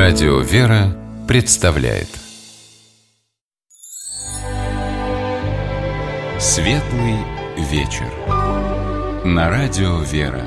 Радио «Вера» представляет Светлый вечер на Радио «Вера».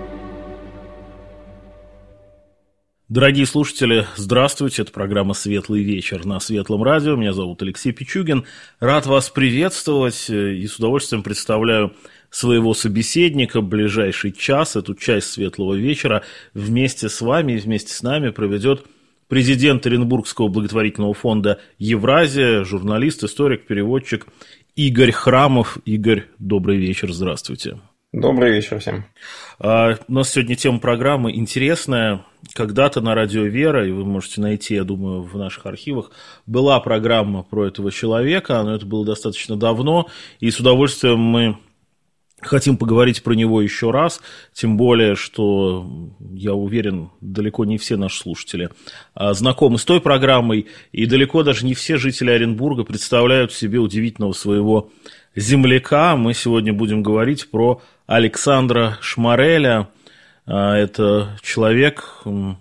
Дорогие слушатели, здравствуйте, это программа «Светлый вечер» на Светлом радио. Меня зовут Алексей Пичугин. Рад вас приветствовать и с удовольствием представляю своего собеседника в ближайший час. Эту часть «Светлого вечера» вместе с вами и вместе с нами проведет президент Оренбургского благотворительного фонда «Евразия», журналист, историк, переводчик Игорь Храмов. Игорь, добрый вечер, здравствуйте. Добрый вечер всем. У нас сегодня тема программы интересная. Когда-то на Радио «Вера», и вы можете найти, я думаю, в наших архивах, была программа про этого человека, но это было достаточно давно, и с удовольствием мы хотим поговорить про него еще раз, тем более, что, я уверен, далеко не все наши слушатели знакомы с той программой, и далеко даже не все жители Оренбурга представляют себе удивительного своего земляка. Мы сегодня будем говорить про Александра Шмареля. Это человек,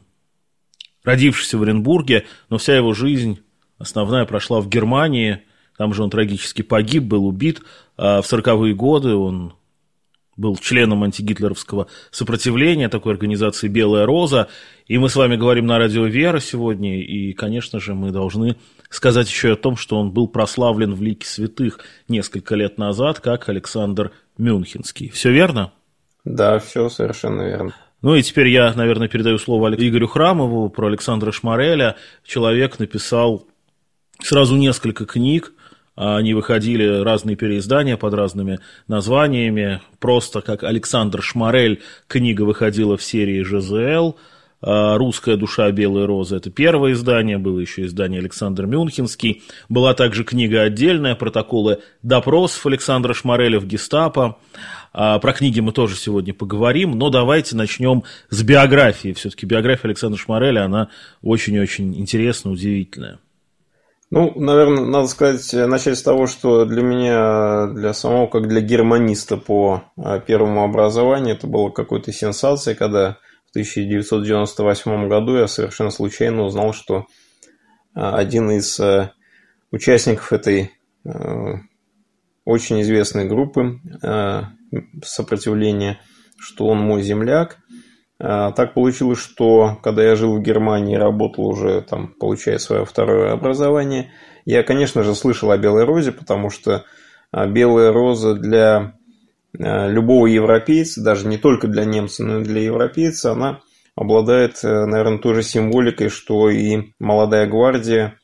родившийся в Оренбурге, но вся его жизнь основная прошла в Германии. Там же он трагически погиб, был убит. В 40-е годы он был членом антигитлеровского сопротивления, такой организации «Белая роза». И мы с вами говорим на Радио «Вера» сегодня. И, конечно же, мы должны сказать еще и о том, что он был прославлен в лике святых несколько лет назад, как Александр Мюнхенский. Все верно? Да, все совершенно верно. Ну и теперь я, наверное, передаю слово Игорю Храмову про Александра Шмареля. Человек написал сразу несколько книг. Они выходили, разные переиздания под разными названиями. Просто как Александр Шмарель книга выходила в серии ЖЗЛ. «Русская душа, белая роза» – это первое издание. Было еще издание «Александр Мюнхенский». Была также книга отдельная «Протоколы допросов Александра Шмареля в гестапо». Про книги мы тоже сегодня поговорим, но давайте начнем с биографии. Все-таки биография Александра Шмареля, она очень-очень интересная, удивительная. Ну, наверное, надо сказать, начать с того, что для меня, для самого, как для германиста по первому образованию, это было какой-то сенсацией, когда в 1998 году я совершенно случайно узнал, что один из участников этой очень известной группы сопротивления, что он мой земляк. Так получилось, что когда я жил в Германии и работал уже там, получая свое второе образование, я, конечно же, слышал о Белой розе, потому что Белая роза для любого европейца, даже не только для немца, но и для европейца, она обладает, наверное, той же символикой, что и молодая гвардия,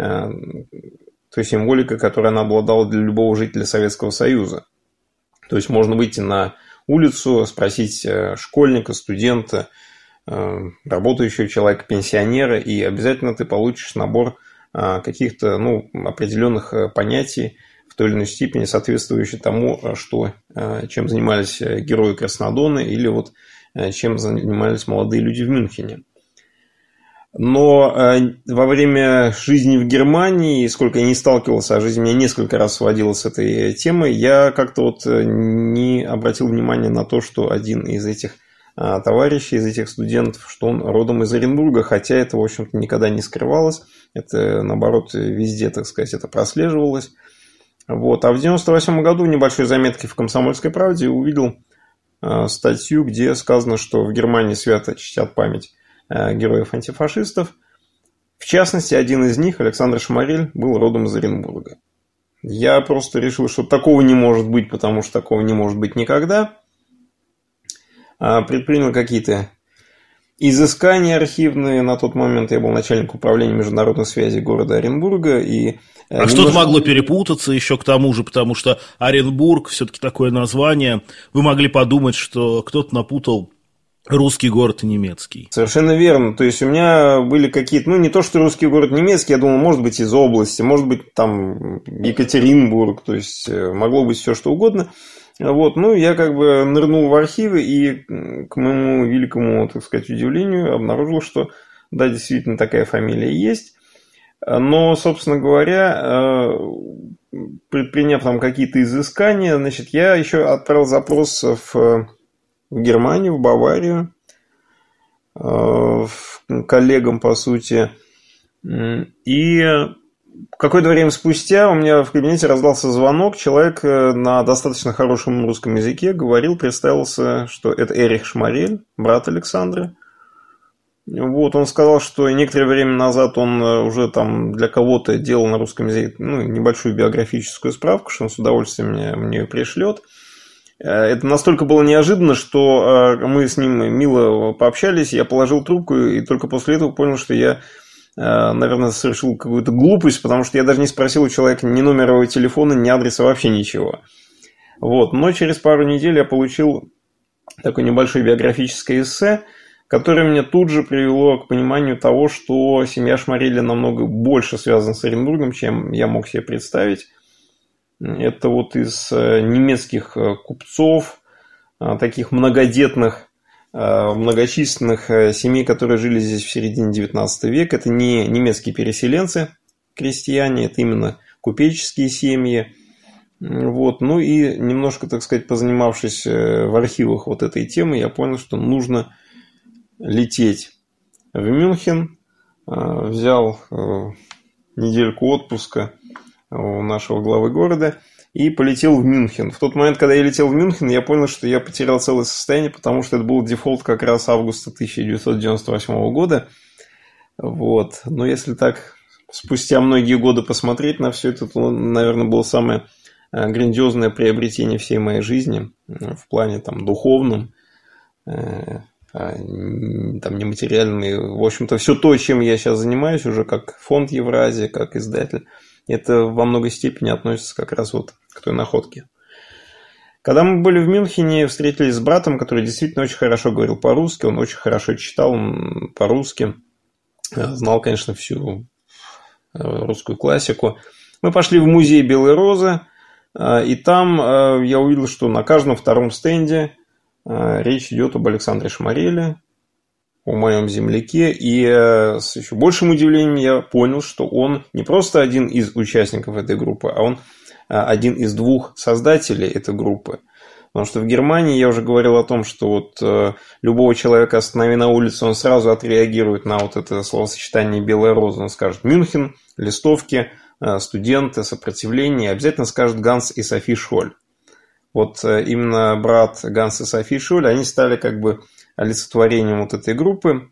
той символикой, которой она обладала для любого жителя Советского Союза. То есть можно выйти на улицу, спросить школьника, студента, работающего человека, пенсионера, и обязательно ты получишь набор каких-то определенных понятий в той или иной степени, соответствующих тому, чем занимались герои Краснодона или вот чем занимались молодые люди в Мюнхене. Но во время жизни в Германии, сколько я не сталкивался, а жизнь меня несколько раз сводила с этой темой, я как-то не обратил внимания на то, что один из этих товарищей, из этих студентов, что он родом из Оренбурга, хотя это, в общем-то, никогда не скрывалось. Это, наоборот, везде, так сказать, это прослеживалось. Вот. А в 1998 году в небольшой заметке в «Комсомольской правде» увидел статью, где сказано, что в Германии свято чтят память героев-антифашистов. В частности, один из них, Александр Шмарель, был родом из Оренбурга. Я просто решил, что такого не может быть, потому что такого не может быть никогда. Предпринял какие-то изыскания архивные. На тот момент я был начальником управления международной связи города Оренбурга. Что-то могло перепутаться еще к тому же, потому что Оренбург все-таки такое название. Вы могли подумать, что кто-то напутал русский город и немецкий. Совершенно верно. То есть у меня были какие-то, не то что русский город, немецкий, я думал, может быть из области, может быть там Екатеринбург, то есть могло быть все что угодно. Вот, я как бы нырнул в архивы и к моему великому, так сказать, удивлению обнаружил, что да, действительно такая фамилия есть. Но, собственно говоря, предприняв там какие-то изыскания, значит, я еще отправил запрос в Германию, в Баварию, коллегам, по сути. И какое-то время спустя у меня в кабинете раздался звонок. Человек на достаточно хорошем русском языке говорил, представился, что это Эрих Шмарель, брат Александры. Вот, он сказал, что некоторое время назад он уже там для кого-то делал на русском языке небольшую биографическую справку, что он с удовольствием мне ее пришлет. Это настолько было неожиданно, что мы с ним мило пообщались, я положил трубку и только после этого понял, что я, наверное, совершил какую-то глупость, потому что я даже не спросил у человека ни номера его телефона, ни адреса, вообще ничего. Вот. Но через пару недель я получил такое небольшое биографическое эссе, которое меня тут же привело к пониманию того, что семья Шмарели намного больше связана с Оренбургом, чем я мог себе представить. Это вот из немецких купцов, таких многодетных, многочисленных семей, которые жили здесь в середине XIX века. Это не немецкие переселенцы, крестьяне, это именно купеческие семьи. Вот. Ну и немножко, так сказать, позанимавшись в архивах вот этой темы, я понял, что нужно лететь в Мюнхен. Взял недельку отпуска у нашего главы города и полетел в Мюнхен. В тот момент, когда я летел в Мюнхен, я понял, что я потерял целое состояние, потому что это был дефолт как раз августа 1998 года. Вот. Но если так спустя многие годы посмотреть на все это, то, наверное, было самое грандиозное приобретение всей моей жизни в плане там, духовном, там, нематериальный. В общем-то, все то, чем я сейчас занимаюсь уже как фонд Евразия, как издатель, это во многой степени относится как раз вот к той находке. Когда мы были в Мюнхене, встретились с братом, который действительно очень хорошо говорил по-русски, он очень хорошо читал по-русски, знал, конечно, всю русскую классику. Мы пошли в музей Белой Розы, и там я увидел, что на каждом втором стенде речь идет об Александре Шмареле, о моем земляке, и с еще большим удивлением я понял, что он не просто один из участников этой группы, а он один из двух создателей этой группы. Потому что в Германии я уже говорил о том, что вот любого человека останови на улице, он сразу отреагирует на вот это словосочетание «Белая роза». Он скажет «Мюнхен», «Листовки», «Студенты», «Сопротивление», обязательно скажет Ганс и Софи Шоль. Вот именно брат Ганс и Софи Шоль, они стали как бы олицетворением вот этой группы,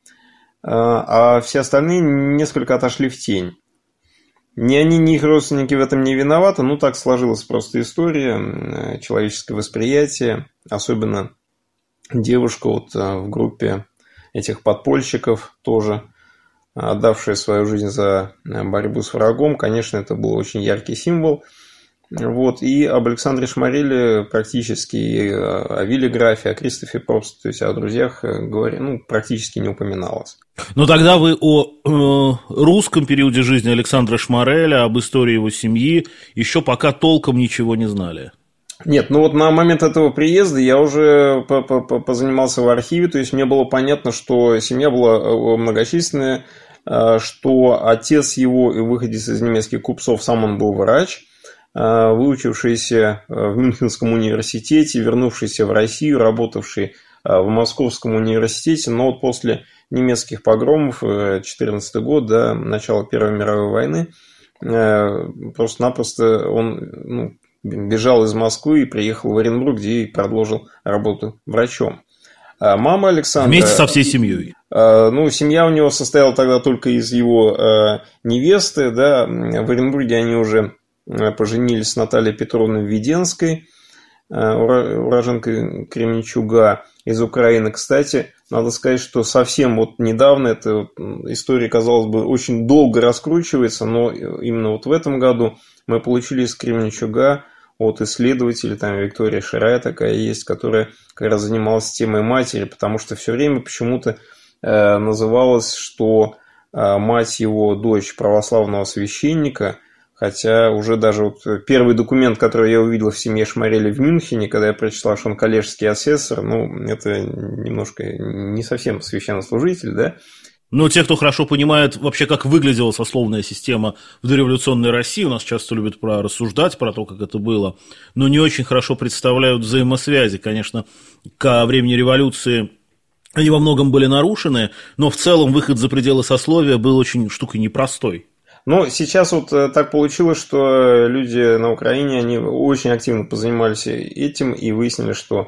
а все остальные несколько отошли в тень. Ни они, ни их родственники в этом не виноваты, ну так сложилась просто история, человеческое восприятие, особенно девушка вот в группе этих подпольщиков, тоже отдавшая свою жизнь за борьбу с врагом, конечно, это был очень яркий символ. Вот, и об Александре Шмареле практически, и о Вилле Графе, о Кристофе Пробсте, то есть о друзьях, говоря, практически не упоминалось. Но тогда вы о русском периоде жизни Александра Шмареля, об истории его семьи еще пока толком ничего не знали. Нет, вот на момент этого приезда я уже позанимался в архиве, то есть мне было понятно, что семья была многочисленная, что отец его, выходец из немецких купцов, сам он был врач, выучившийся в Мюнхенском университете, вернувшийся в Россию, работавший в Московском университете, но вот после немецких погромов, 14 год, до начала Первой мировой войны, просто-напросто он бежал из Москвы и приехал в Оренбург, где и продолжил работу врачом. Мама Александра... Вместе со всей семьей. Семья у него состояла тогда только из его невесты, да, в Оренбурге они уже поженились с Натальей Петровной Введенской, уроженкой Кременчуга из Украины. Кстати, надо сказать, что совсем вот недавно эта история, казалось бы, очень долго раскручивается, но именно вот в этом году мы получили из Кременчуга от исследователя, там Виктория Ширая такая есть, которая как раз занималась темой матери, потому что все время почему-то называлось, что мать его дочь православного священника. Хотя уже даже вот первый документ, который я увидел в семье Шмареля в Мюнхене, когда я прочитал, что он коллежский асессор, это немножко не совсем священнослужитель, да? Но те, кто хорошо понимает вообще, как выглядела сословная система в дореволюционной России, у нас часто любят рассуждать про то, как это было, но не очень хорошо представляют взаимосвязи. Конечно, ко времени революции они во многом были нарушены, но в целом выход за пределы сословия был очень штукой непростой. Ну, сейчас вот так получилось, что люди на Украине, они очень активно позанимались этим и выяснили, что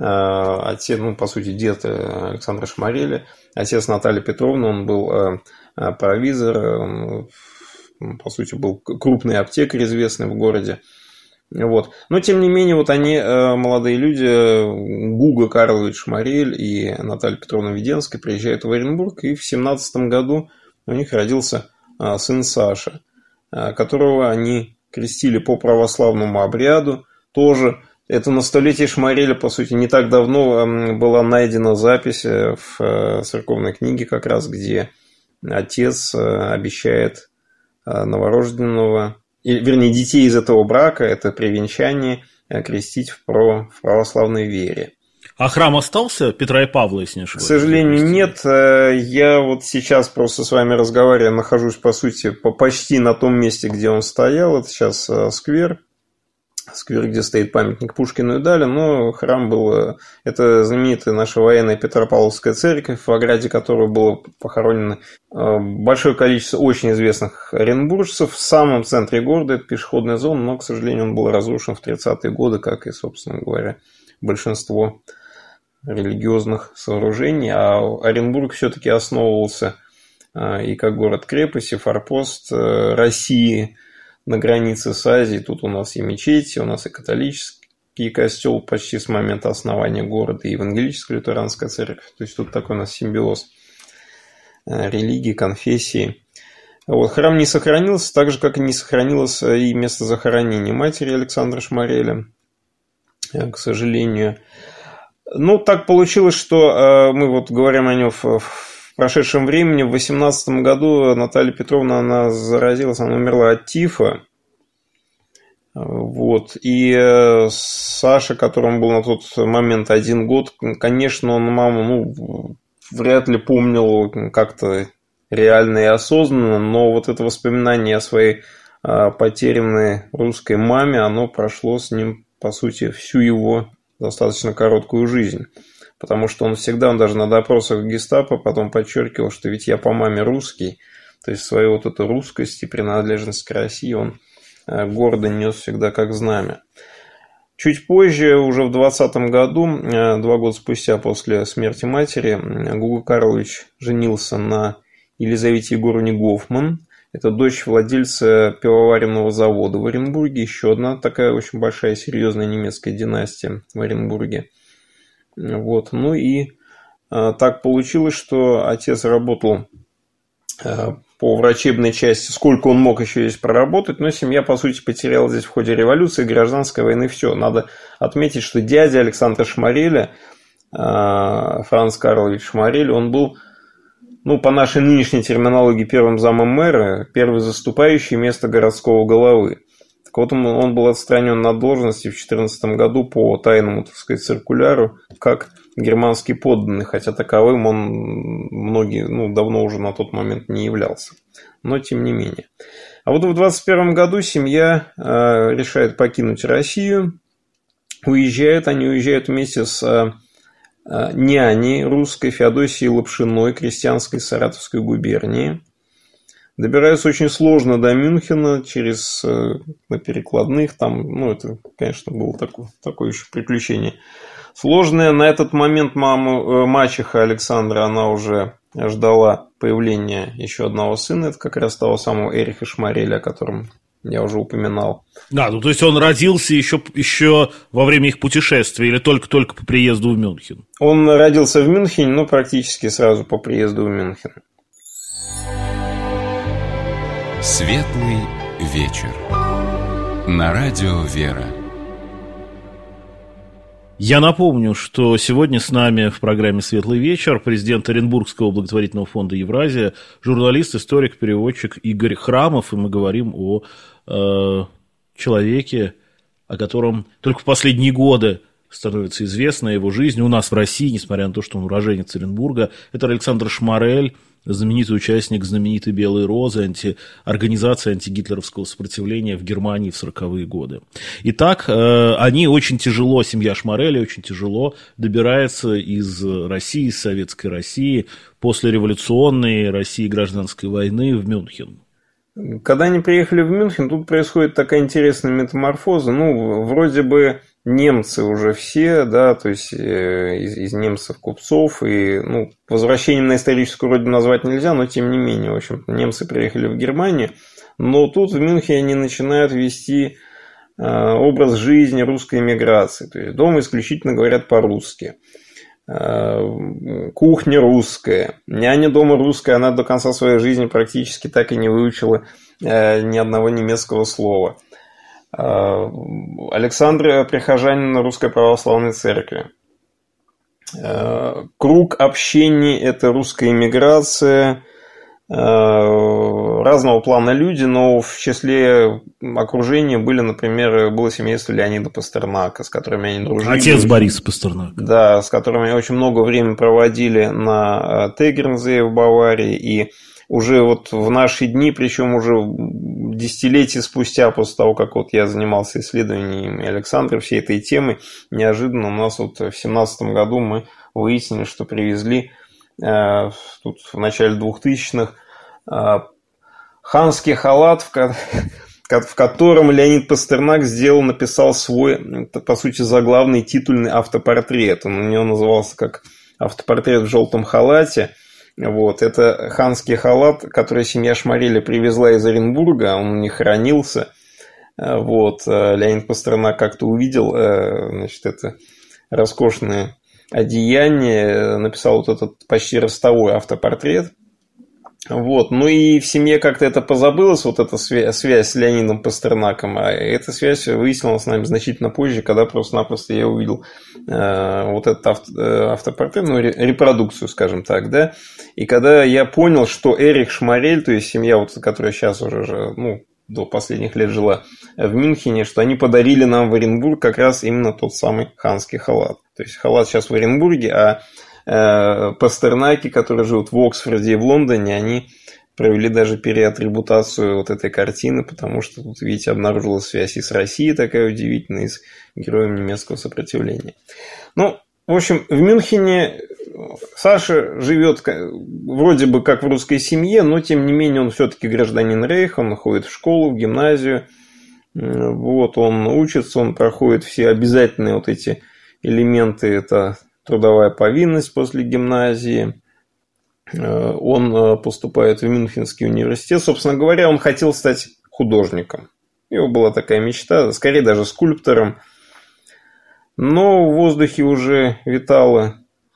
отец, ну, по сути, дед Александра Шмареля, отец Натальи Петровны, он был провизор, он, по сути, был крупный аптекарь, известный в городе. Вот. Но, тем не менее, вот они, молодые люди, Гуга Карлович Шмарель и Наталья Петровна Веденская, приезжают в Оренбург, и в 17 году у них родился сын Саша, которого они крестили по православному обряду. Тоже это на столетие Шмареля, по сути, не так давно была найдена запись в церковной книге, как раз, где отец обещает новорожденного, вернее, детей из этого брака, это при венчании, крестить в православной вере. А храм остался Петра и Павла, если не ошибаюсь? К сожалению, нет. Я вот сейчас просто с вами разговариваю, нахожусь, по сути, почти на том месте, где он стоял. Это сейчас сквер, где стоит памятник Пушкину и Даля, но храм был... Это знаменитая наша военная Петропавловская церковь, в ограде которой было похоронено большое количество очень известных оренбуржцев. В самом центре города это пешеходная зона, но, к сожалению, он был разрушен в 30-е годы, как и, собственно говоря, большинство религиозных сооружений, а Оренбург все-таки основывался и как город-крепость, и форпост России на границе с Азией. Тут у нас и мечети, у нас и католический костел почти с момента основания города, и евангелическая лютеранская церковь. То есть тут такой у нас симбиоз религии, конфессии. Вот. Храм не сохранился, так же, как и не сохранилось и место захоронения матери Александра Шмареля, к сожалению. Ну, так получилось, что мы вот говорим о нем в прошедшем времени. В 18 году Наталья Петровна, она заразилась, она умерла от тифа. Вот. И Саша, которому был на тот момент 1 год, конечно, он маму, вряд ли помнил как-то реально и осознанно, но вот это воспоминание о своей потерянной русской маме, оно прошло с ним, по сути, всю его достаточно короткую жизнь. Потому что он всегда, он даже на допросах гестапо потом подчеркивал, что ведь я по маме русский. То есть свою вот эту русскость и принадлежность к России он гордо нес всегда как знамя. Чуть позже, уже в 2020 году, 2 года спустя после смерти матери, Гуга Карлович женился на Елизавете Егоровне Гофман. Это дочь владельца пивоваренного завода в Оренбурге. Еще одна такая очень большая, серьезная немецкая династия в Оренбурге. Вот. Ну и так получилось, что отец работал по врачебной части, сколько он мог еще здесь проработать, но семья, по сути, потеряла здесь в ходе революции, гражданской войны все. Надо отметить, что дядя Александра Шмареля, Франц Карлович Шмарель, он был, ну, по нашей нынешней терминологии, первым замом мэра, первый заступающий место городского головы. Так вот, он был отстранен от должности в 2014 году по тайному, так сказать, циркуляру, как германский подданный, хотя таковым он давно уже на тот момент не являлся. Но тем не менее. А вот в 2021 году семья решает покинуть Россию. Они уезжают вместе с няней русской Феодосией Лапшиной, крестьянской Саратовской губернии. Добираются очень сложно до Мюнхена на перекладных. Там, это, конечно, было такое еще приключение сложное. На этот момент мачеха Александра, она уже ждала появления еще одного сына. Это как раз того самого Эриха Шмареля, о котором я уже упоминал. Да, то есть он родился еще во время их путешествия или только по приезду в Мюнхен? Он родился в Мюнхене, но практически сразу по приезду в Мюнхен. Светлый вечер. На радио «Вера». Я напомню, что сегодня с нами в программе «Светлый вечер» президент Оренбургского благотворительного фонда «Евразия», журналист, историк, переводчик Игорь Храмов, и мы говорим о человеке, о котором только в последние годы становится известна его жизнь у нас в России, несмотря на то, что он уроженец Оренбурга. Это Александр Шмарель, знаменитый участник знаменитой «Белой розы», организации антигитлеровского сопротивления в Германии в 40-е годы. Итак, они очень тяжело, семья Шмарелли очень тяжело добирается из России, из советской России, после революционной России гражданской войны в Мюнхен. Когда они приехали в Мюнхен, тут происходит такая интересная метаморфоза. Ну, вроде бы немцы уже все, да, то есть из немцев купцов, и, ну, возвращением на историческую родину назвать нельзя, но тем не менее, в общем, немцы приехали в Германию, но тут в Мюнхене они начинают вести образ жизни русской эмиграции, то есть дома исключительно говорят по-русски. Кухня русская, няня дома русская, она до конца своей жизни практически так и не выучила ни одного немецкого слова. Александр прихожанин Русской Православной Церкви. Круг общения – это русская эмиграция, разного плана люди, но в числе окружения было семейство Леонида Пастернака, с которыми они дружили. Отец Бориса Пастернака. Да, с которыми они очень много времени проводили на Тегернзее в Баварии, и уже вот в наши дни, причем уже десятилетия спустя, после того, как вот я занимался исследованиями Александра, всей этой темы, неожиданно у нас вот в 2017 году мы выяснили, что привезли тут в начале 2000-х ханский халат, в котором Леонид Пастернак написал свой, по сути, заглавный титульный автопортрет. Он у него назывался как «Автопортрет в желтом халате». Вот, это ханский халат, который семья Шмарелли привезла из Оренбурга, он не хранился. Вот, Леонид Пастернак как-то увидел, значит, это роскошное одеяние, написал вот этот почти ростовой автопортрет. Вот. Ну и в семье как-то это позабылось, вот эта связь с Леонидом Пастернаком, а эта связь выяснилась с нами значительно позже, когда просто-напросто я увидел вот этот автопортрет, ну, репродукцию, скажем так, да, и когда я понял, что Эрих Шмарель, то есть семья, вот, которая сейчас уже, ну, до последних лет жила в Мюнхене, что они подарили нам в Оренбург как раз именно тот самый ханский халат. То есть халат сейчас в Оренбурге, а Пастернаки, которые живут в Оксфорде и в Лондоне, они провели даже переатрибутацию вот этой картины, потому что тут, видите, обнаружилась связь и с Россией такая удивительная, и с героем немецкого сопротивления. Ну, в общем, в Мюнхене Саша живет вроде бы как в русской семье, но тем не менее он все-таки гражданин Рейха, он ходит в школу, в гимназию, вот, он учится, он проходит все обязательные вот эти элементы, это трудовая повинность после гимназии, он поступает в Мюнхенский университет. Собственно говоря, он хотел стать художником. У него была такая мечта, скорее даже скульптором. Но в воздухе уже витало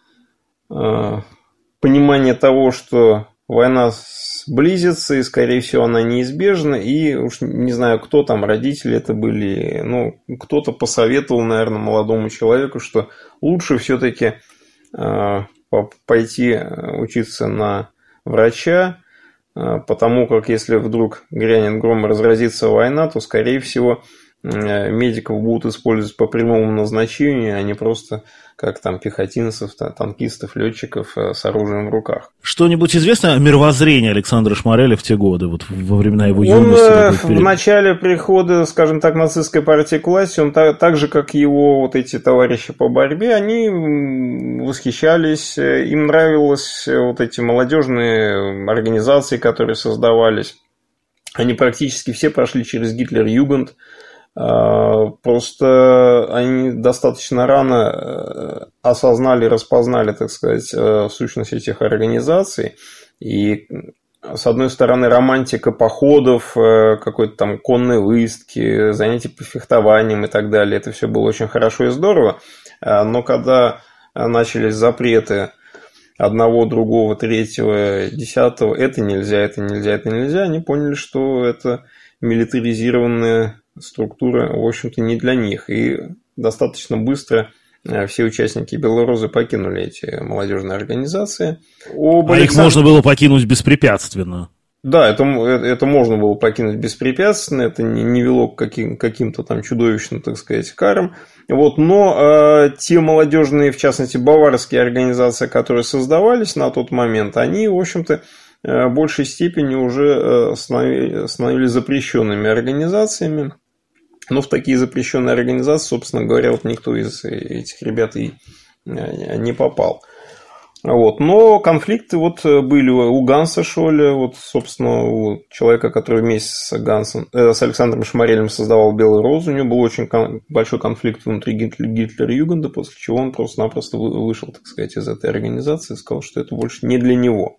понимание того, что война близится, и, скорее всего, она неизбежна. И уж не знаю, кто там, родители это были, ну, кто-то посоветовал, наверное, молодому человеку, что лучше все-таки пойти учиться на врача, потому как если вдруг грянет гром и разразится война, то, скорее всего, медиков будут использовать по прямому назначению, а не просто как там пехотинцев, танкистов, летчиков с оружием в руках. Что-нибудь известно о мировоззрении Александра Шмарелли в те годы, вот во времена его юности? Он в начале прихода, скажем так, нацистской партии к власти, он так же, как его вот эти товарищи по борьбе, они восхищались, им нравились вот эти молодежные организации, которые создавались. Они практически все прошли через Гитлер-Югенд. Просто они достаточно рано осознали, распознали, так сказать, сущность этих организаций. И, с одной стороны, романтика походов, какой-то там конной выездки, занятий по фехтованиям и так далее. Это все было очень хорошо и здорово. Но когда начались запреты одного, другого, третьего, десятого, это нельзя, это нельзя, это нельзя, они поняли, что это милитаризированная структура, в общем-то, не для них. И достаточно быстро все участники Белой розы покинули эти молодежные организации. Их можно было покинуть беспрепятственно. Да, это можно было покинуть беспрепятственно, это не вело к каким-то там чудовищным, так сказать, карам. Вот, но те молодежные, в частности, баварские организации, которые создавались на тот момент, они, в общем-то, в большей степени уже становились запрещенными организациями. Но в такие запрещенные организации, собственно говоря, вот никто из этих ребят и не попал. Вот. Но конфликты вот были у Ганса Шоля, вот, собственно, у человека, который вместе с Александром Шмарелем создавал «Белую розу», у него был очень большой конфликт внутри Гитлер-Югенда, после чего он просто-напросто вышел, так сказать, из этой организации и сказал, что это больше не для него.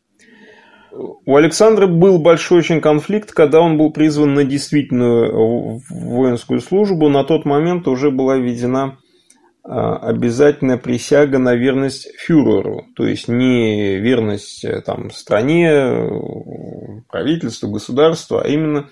У Александра был большой очень конфликт, когда он был призван на действительную воинскую службу. На тот момент уже была введена обязательная присяга на верность фюреру, то есть не верность там, стране, правительству, государству, а именно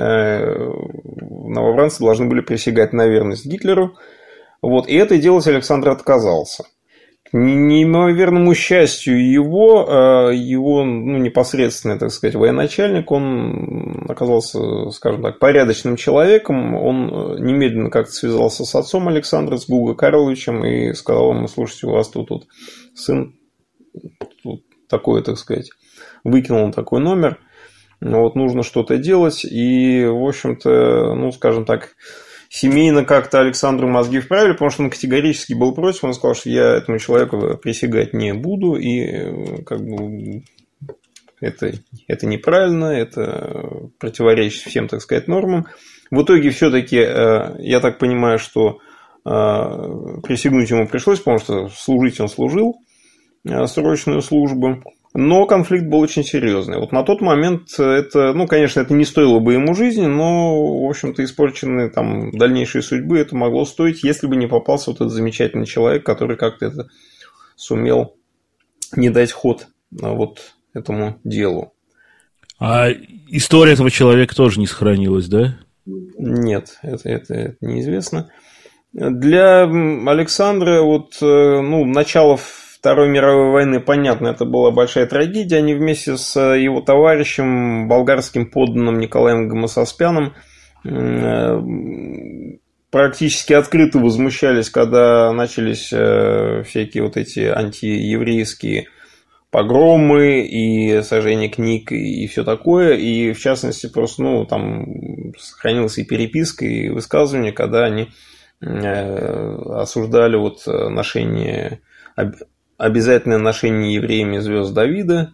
новобранцы должны были присягать на верность Гитлеру. Вот, и это делать Александр отказался. К неимоверному счастью его непосредственный, так сказать, военачальник, он оказался, скажем так, порядочным человеком. Он немедленно как-то связался с отцом Александра, с Гуго Карловичем, и сказал ему: слушайте, у вас тут сын тут такой, так сказать, выкинул он такой номер, вот нужно что-то делать. И, в общем-то, скажем так, семейно как-то Александру мозги вправили, потому что он категорически был против. Он сказал, что я этому человеку присягать не буду, и как бы это неправильно, это противоречит всем, так сказать, нормам. В итоге все-таки, я так понимаю, что присягнуть ему пришлось, потому что служить он служил срочную службу. Но конфликт был очень серьезный. Вот на тот момент это, конечно, это не стоило бы ему жизни, но, в общем-то, испорченной там дальнейшей судьбы это могло стоить, если бы не попался вот этот замечательный человек, который как-то это сумел не дать ход вот этому делу. А история этого человека тоже не сохранилась, да? Нет, это неизвестно. Для Александра начало Второй мировой войны, понятно, это была большая трагедия. Они вместе с его товарищем, болгарским подданным Николаем Гомососпяном, практически открыто возмущались, когда начались всякие вот эти антиеврейские погромы и сожжение книг и все такое. И, в частности, просто там сохранилась и переписка, и высказывания, когда они осуждали ношение... обязательное ношение евреями звезд Давида.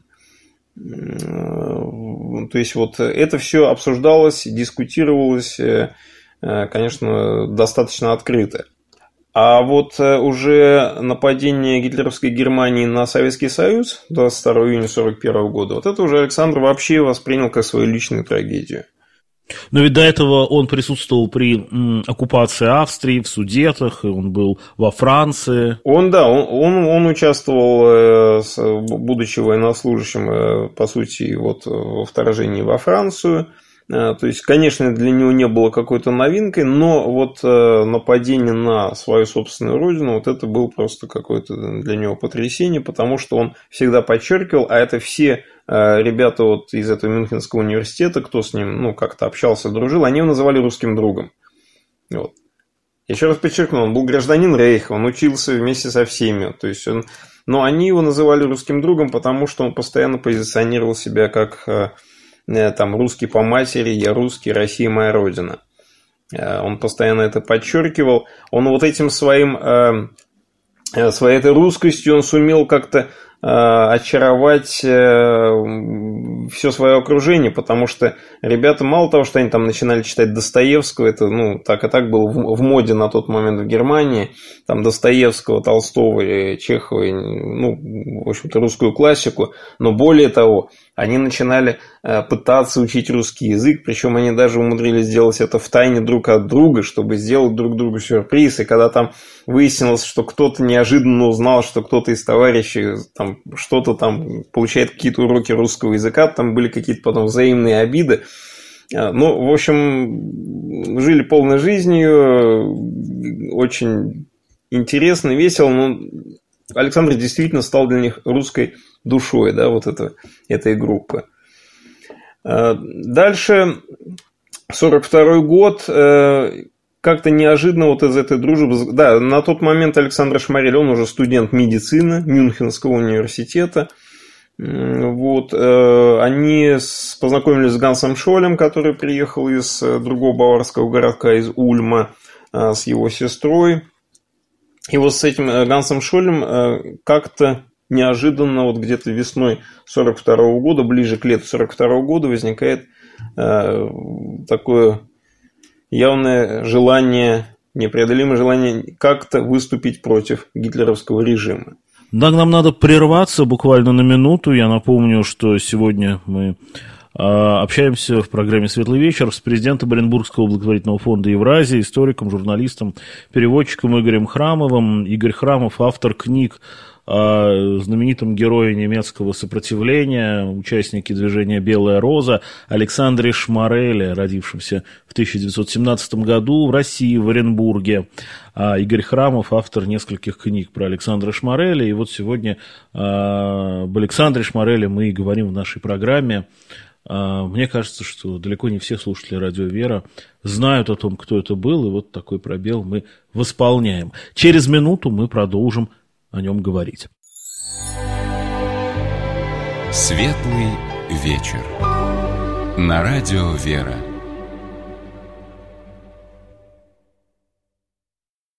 То есть, это все обсуждалось, дискутировалось, конечно, достаточно открыто. А уже нападение гитлеровской Германии на Советский Союз 22 июня 1941 года, это уже Александр вообще воспринял как свою личную трагедию. Но ведь до этого он присутствовал при оккупации Австрии, в Судетах, и он был во Франции. Он участвовал, будучи военнослужащим, по сути, во вторжении во Францию. То есть, конечно, для него не было какой-то новинкой, но нападение на свою собственную родину, это было просто какое-то для него потрясение, потому что он всегда подчеркивал, а это все ребята из этого Мюнхенского университета, кто с ним как-то общался, дружил, они его называли русским другом. Вот. Еще раз подчеркну, он был гражданин Рейха, он учился вместе со всеми. То есть но они его называли русским другом, потому что он постоянно позиционировал себя как русский по матери, я русский, Россия моя родина. Он постоянно это подчеркивал. Он этим своей этой русскостью он сумел как-то очаровать все свое окружение, потому что ребята, мало того, что они там начинали читать Достоевского, это так и так было в моде на тот момент в Германии, там Достоевского, Толстого, Чехова, в общем-то, русскую классику, но более того, они начинали пытаться учить русский язык, причем они даже умудрились сделать это втайне друг от друга, чтобы сделать друг другу сюрприз. И когда там выяснилось, что кто-то неожиданно узнал, что кто-то из товарищей что-то получает какие-то уроки русского языка, там были какие-то потом взаимные обиды. В общем, жили полной жизнью, очень интересно, весело, но Александр действительно стал для них русской душой, да, этой группы. Дальше, 1942 год, как-то неожиданно вот из этой дружбы... Да, на тот момент Александр Шмарель, он уже студент медицины Мюнхенского университета. Вот, они познакомились с Гансом Шолем, который приехал из другого баварского городка, из Ульма, с его сестрой. И вот с этим Гансом Шолем как-то неожиданно, вот где-то весной 1942 года, ближе к лету 1942 года, возникает такое явное желание, непреодолимое желание как-то выступить против гитлеровского режима. Да, нам надо прерваться буквально на минуту. Я напомню, что сегодня мы общаемся в программе «Светлый вечер» с президентом Оренбургского благотворительного фонда «Евразия», историком, журналистом, переводчиком Игорем Храмовым. Игорь Храмов – автор книг о знаменитом герое немецкого сопротивления, участнике движения «Белая роза» Александре Шмареле, родившемся в 1917 году в России, в Оренбурге. Игорь Храмов – автор нескольких книг про Александра Шмареля. И вот сегодня об Александре Шмареле мы и говорим в нашей программе. Мне кажется, что далеко не все слушатели «Радио Вера» знают о том, кто это был, и вот такой пробел мы восполняем. Через минуту мы продолжим о нем говорить. Светлый вечер. На радио «Вера».